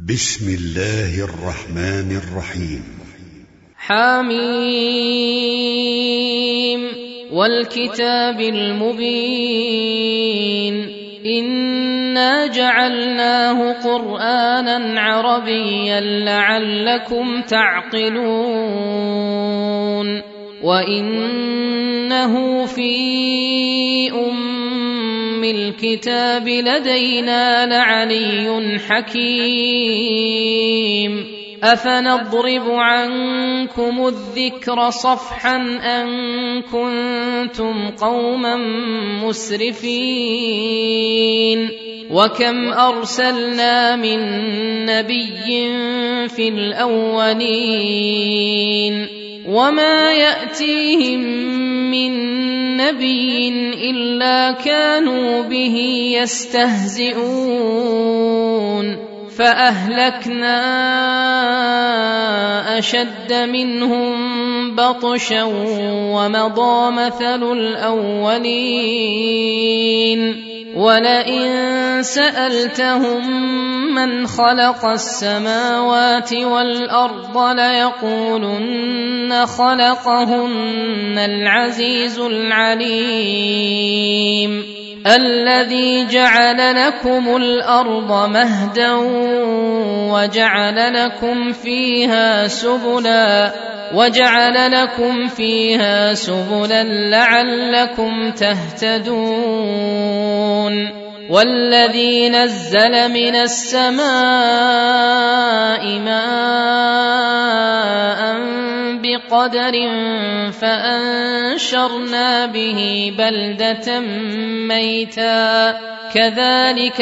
بسم الله الرحمن الرحيم. حميم والكتاب المبين إنا جعلناه قرآنا عربيا لعلكم تعقلون وإنه في الكتاب لدينا لعلي حكيم أفنضرب عنكم الذكر صفحا أن كنتم قوما مسرفين وكم أرسلنا من نبي في الأولين وما يأتيهم من نبي إلا كانوا به يستهزئون فأهلكنا أشد منهم بطشا ومضى مثل الأولين ولئن سألتهم من خلق السماوات والأرض ليقولن خلقهن العزيز العليم الذي جعل لكم الأرض مهدا وجعل لكم فيها سبلا لعلكم تهتدون والذي نزل من السماء ماء بقدر فأنشرنا به بلدة ميتا كذلك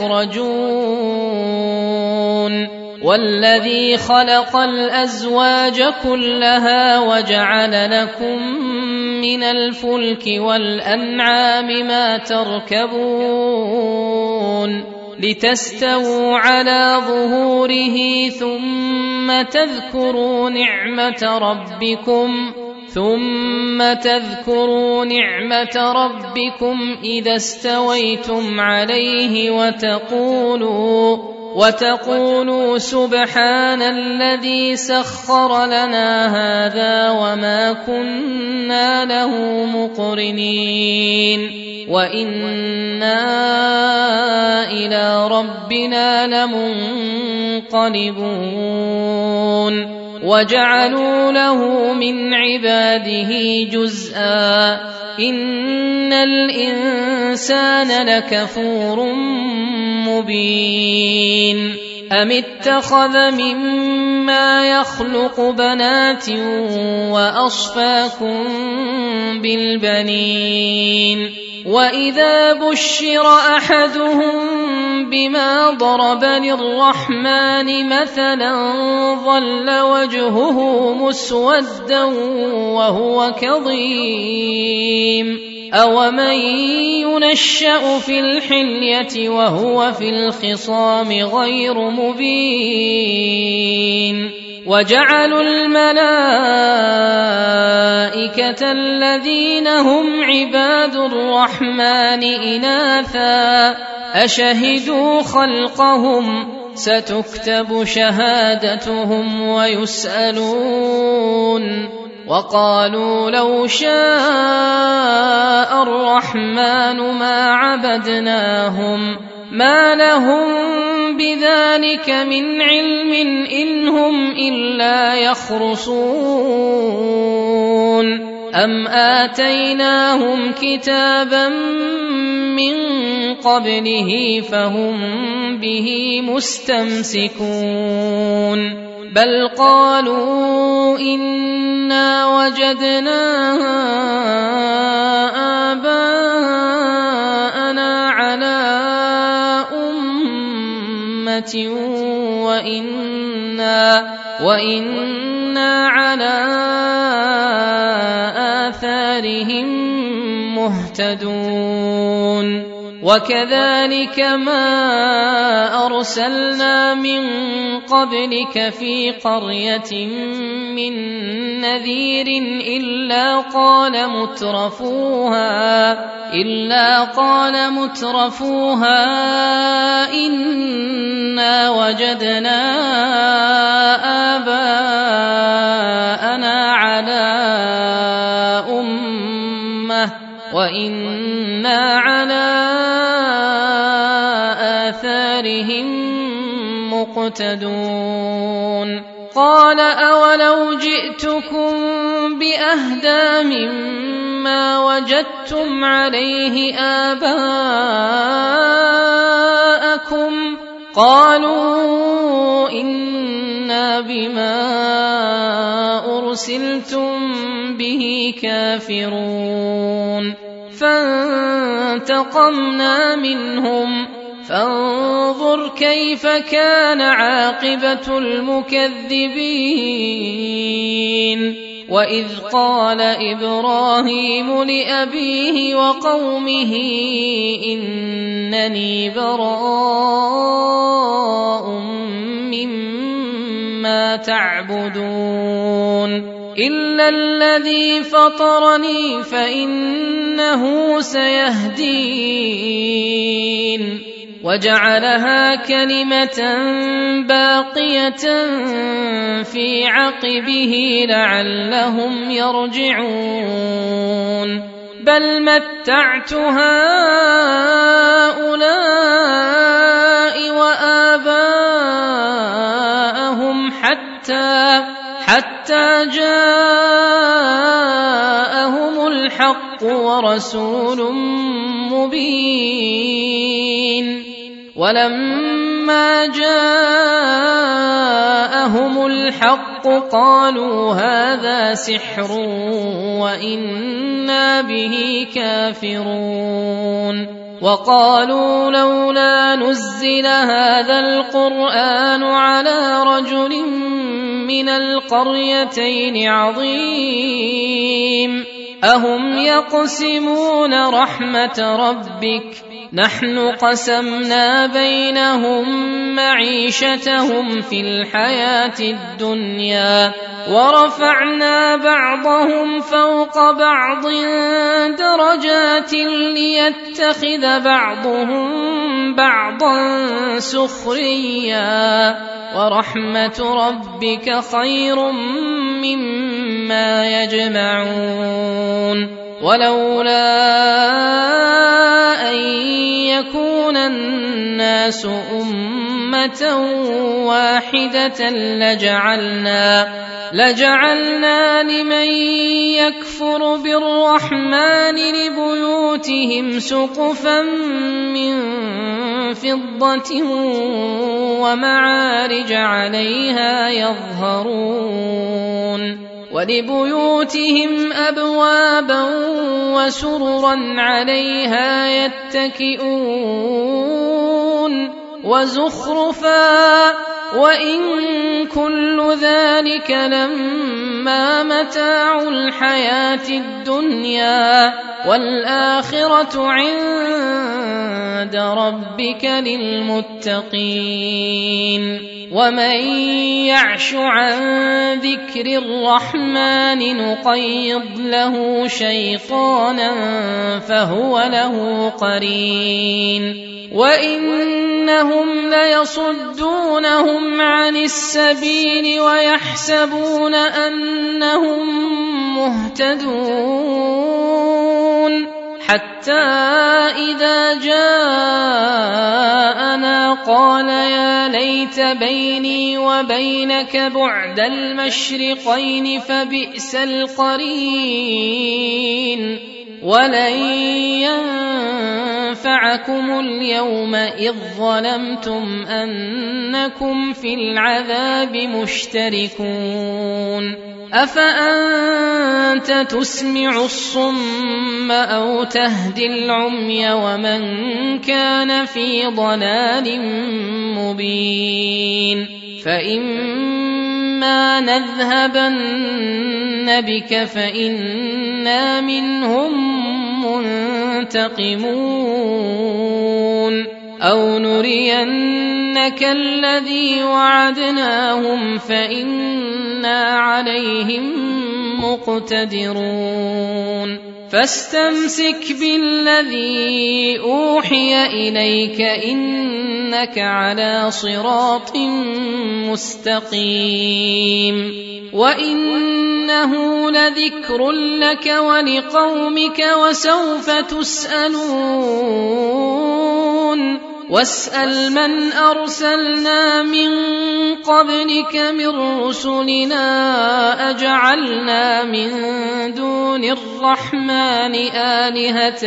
تخرجون والذي خلق الأزواج كلها وجعل لكم من الفلك والأنعام ما تركبون لتستووا على ظهوره ثم تذكروا نعمة ربكم إذا استويتم عليه وتقولوا سبحان الذي سخر لنا هذا وما كنا له مقرنين وإنا إلى ربنا لمنقلبون وجعلوا له من عباده جزءا إن الإنسان لكفور مبين أم اتخذ مما يخلق بنات وأصفاكم بالبنين وإذا بشر أحدهم بما ضرب للرحمن مثلا ظل وجهه مسودا وهو كظيم أومن ينشأ في الحلية وهو في الخصام غير مبين وجعلوا الملائكة الذين هم عباد الرحمن إناثا أشهدوا خلقهم ستكتب شهادتهم ويسألون وقالوا لو شاء الرحمن ما عبدناهم ما لهم بذلك من علم إن هم إلا يخرصون أم آتيناهم كتابا من قبله فهم به مستمسكون بل قالوا إنا وجدنا آباءنا على أمة وإنا على آثارهم مهتدون وكذلك ما أرسلنا من قبلك في قرية من نذير إلا قال مترفوها إنا وجدنا آباءنا على أمة وإنا على آثارهم مقتدون قال أولو جئتكم بأهدى مما وجدتم عليه آباءكم قالوا إنا بما أرسلتم به كافرون فانتقمنا منهم فانظر كيف كان عاقبة المكذبين وإذ قال إبراهيم لأبيه وقومه إنني براء مما تعبدون إلا الذي فطرني فإنه سيهدين وجعلها كلمة باقية في عقبه لعلهم يرجعون بل متعت هؤلاء وآباءهم حتى جاءهم الحق ورسول مبين ولما جاءهم الحق قالوا هذا سحر وإنا به كافرون وقالوا لولا نزل هذا القرآن على رجل من القريتين عظيم أهم يقسمون رحمة ربك نحن قسمنا بينهم معيشتهم في الحياة الدنيا ورفعنا بعضهم فوق بعض درجات ليتخذ بعضهم بعضا سخريا ورحمة ربك خير مما يجمعون ولولا أن يكون الناس أمة واحدة لجعلنا لمن يكفر بالرحمن لبيوتهم سقفا من فضة ومعارج عليها يظهرون ولبيوتهم أبوابا وسررا عليها يتكئون وزخرفا وإن كل ذلك لما متاع الحياة الدنيا والآخرة عند ربك للمتقين ومن يعش عن ذكر الرحمن نقيض له شيطانا فهو له قرين وإنهم ليصدونهم عن السبيل ويحسبون أنهم مهتدون حتى إذا جاءنا قال يا ليت بيني وبينك بعد المشرقين فبئس القرين ولن ينفعكم اليوم إذ ظلمتم أنكم في العذاب مشتركون أفأنت تسمع الصم أو تهدي العمي ومن كان في ضلال مبين فإما نذهبن بك فإنا منهم ينتقمون أو نرينك الذي وعدناهم فإنا عليهم مقتدرون فاستمسك بالذي أوحي إليك إنك على صراط مستقيم وإنه لذكر لك ولقومك وسوف تسألون واسأل من أرسلنا من قبلك من رسلنا أجعلنا من دون الرحمن آلهة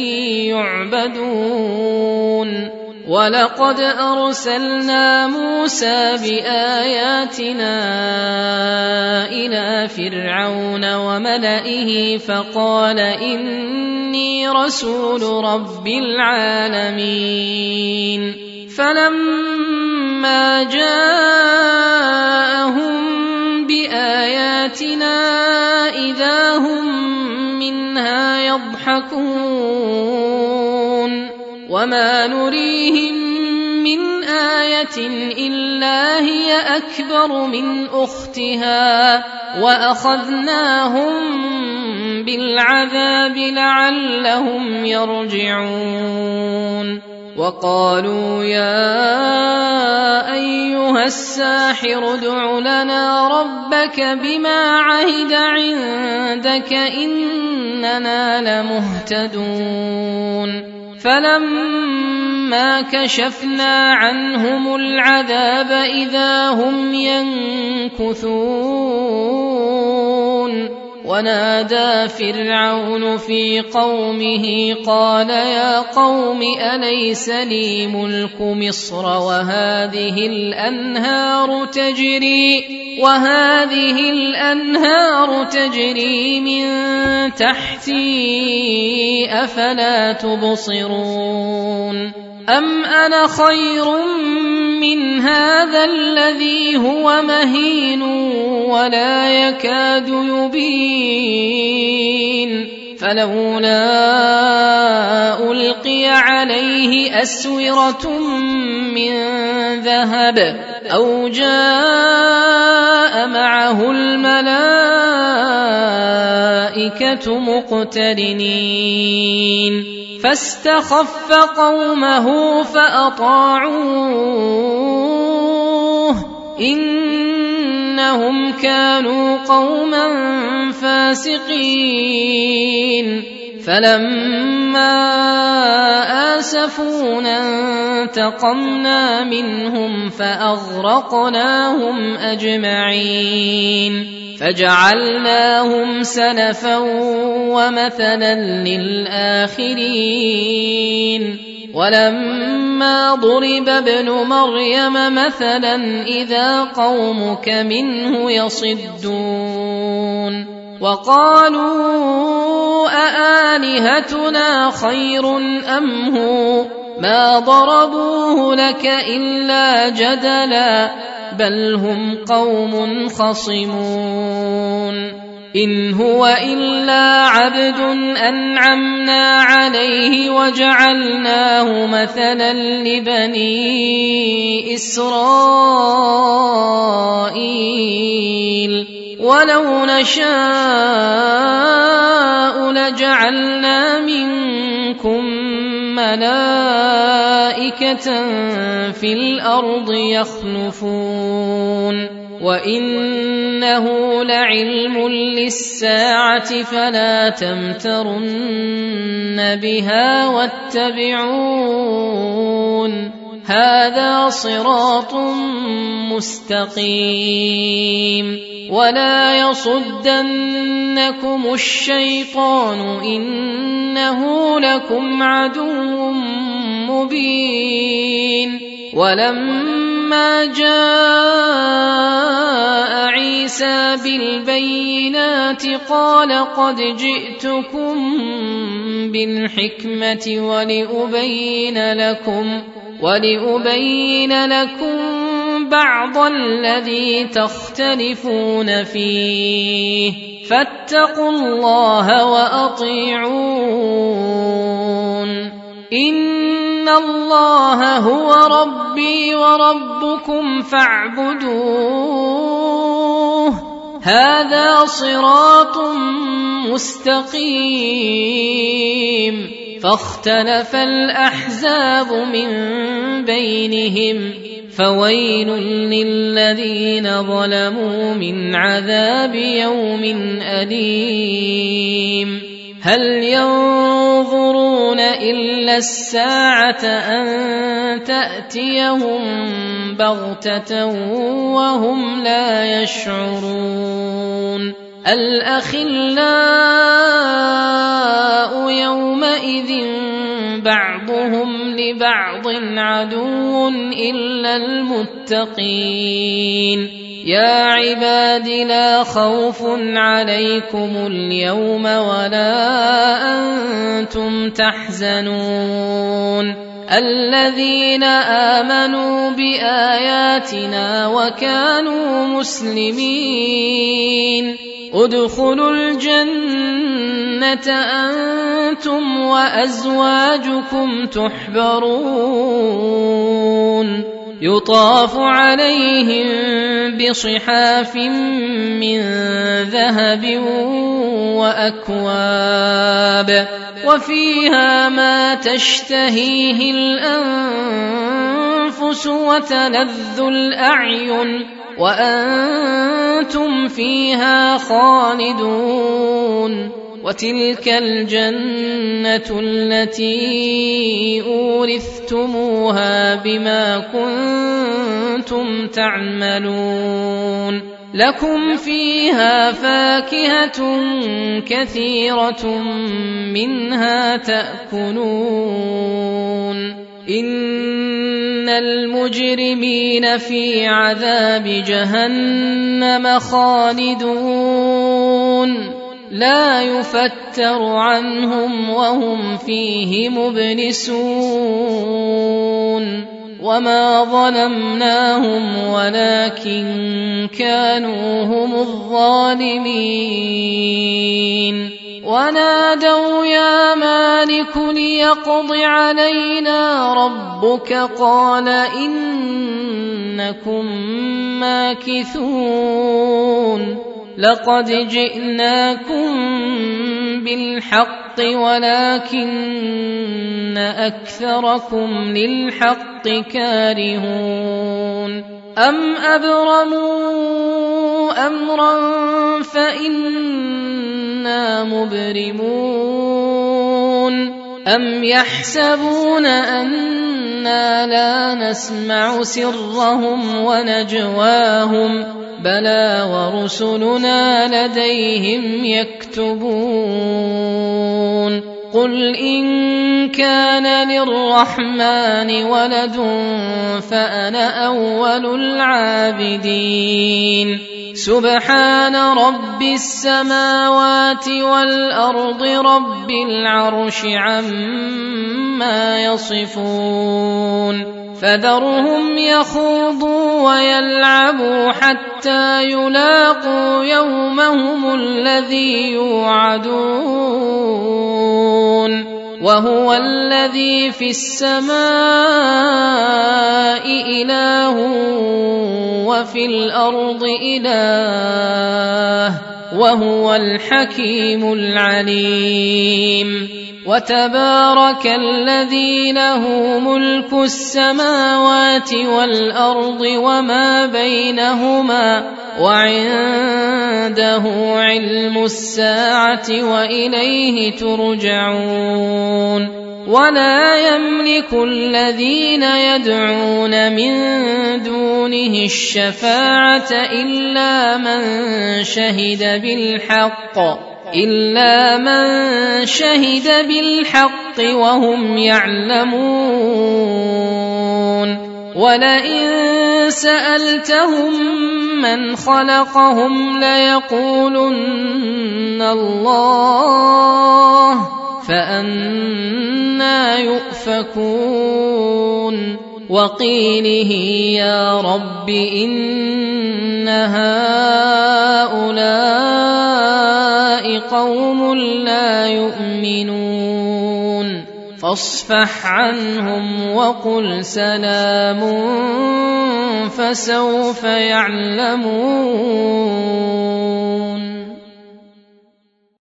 يعبدون ولقد أرسلنا موسى بآياتنا إلى فرعون وملئه فقال إني رسول رب العالمين فلما جاءهم بآياتنا إذا هم منها يضحكون وما نريهم من آية إلا هي أكبر من أختها وأخذناهم بالعذاب لعلهم يرجعون وقالوا يا أيها الساحر ادع لنا ربك بما عهد عندك إننا لمهتدون فلما كشفنا عنهم العذاب إذا هم ينكثون ونادى فرعون في قومه قال يا قوم أليس لي ملك مصر وهذه الأنهار تجري من تحتي أفلا تبصرون أم أنا خير من هذا الذي هو مهين ولا يكاد يبين فلولا ألقي عليه أسورة من ذهب أو جاء معه الملائكة مقترنين فاستخف قومه فأطاعوه إنهم كانوا قوما فاسقين فلما آسفونا انتقمنا منهم فأغرقناهم أجمعين فجعلناهم سلفا ومثلا للآخرين ولما ضرب ابن مريم مثلا إذا قومك منه يصدون وقالوا أآلهتنا خير أم هو ما ضربوه لك إلا جدلا بل هم قوم خصمون إن هو إلا عبد أنعمنا عليه وجعلناه مثلا لبني إسرائيل ولو نشاء لجعلنا منكم ملائكة في الأرض يخلفون وإنه لعلم للساعة فلا تمترن بها واتبعون هذا صراط مستقيم ولا يصدنكم الشيطان إنه لكم عدو مبين ولما جاء عيسى بالبينات قال قد جئتكم بالحكمة ولأبين لكم بعض الذي تختلفون فيه فاتقوا الله وأطيعون إن الله هو ربي وربكم فاعبدوه هذا صراط مستقيم فاختلف الأحزاب من بينهم فويل للذين ظلموا من عذاب يوم أليم هل ينظرون إلا الساعة أن تأتيهم بغتة وهم لا يشعرون الأخلاء يومئذ بعضهم لبعض عدو إلا المتقين يا عباد لا خوف عليكم اليوم ولا أنتم تحزنون الذين آمنوا بآياتنا وكانوا مسلمين ادخلوا الجنة أنتم وأزواجكم تحبرون يطاف عليهم بصحاف من ذهب وأكواب وفيها ما تشتهيه الأنفس وتلذ الأعين وأنتم فيها خالدون وتلك الجنة التي أورثتموها بما كنتم تعملون لكم فيها فاكهة كثيرة منها تأكلون إن المجرمين في عذاب جهنم خالدون لا يفتر عنهم وهم فيه مبلسون وما ظلمناهم ولكن كانوا هم الظالمين ونادوا يا مالك ليقض علينا ربك قال إنكم ماكثون لقد جئناكم بالحق ولكن أكثركم للحق كارهون أم أبرموا أمرا فإنا مبرمون أم يحسبون أنا لا نسمع سرهم ونجواهم بلى ورسلنا لديهم يكتبون قل إن كان للرحمن ولد فأنا أول العابدين سبحان رب السماوات والأرض رب العرش عما يصفون فذرهم يخوضوا ويلعبوا حتى يلاقوا يومهم الذي يوعدون وهو الذي في السماء إله وفي الأرض إله وهو الحكيم العليم وتبارك الذي له ملك السماوات والأرض وما بينهما وعنده علم الساعة وإليه ترجعون ولا يملك الذين يدعون من دونه الشفاعة إلا من شهد بالحق وهم يعلمون ولئن سألتهم من خلقهم ليقولن الله فأنى يؤفكون وقيله يا رب إن هؤلاء قوم لا يؤمنون فاصفح عنهم وقل سلام فسوف يعلمون.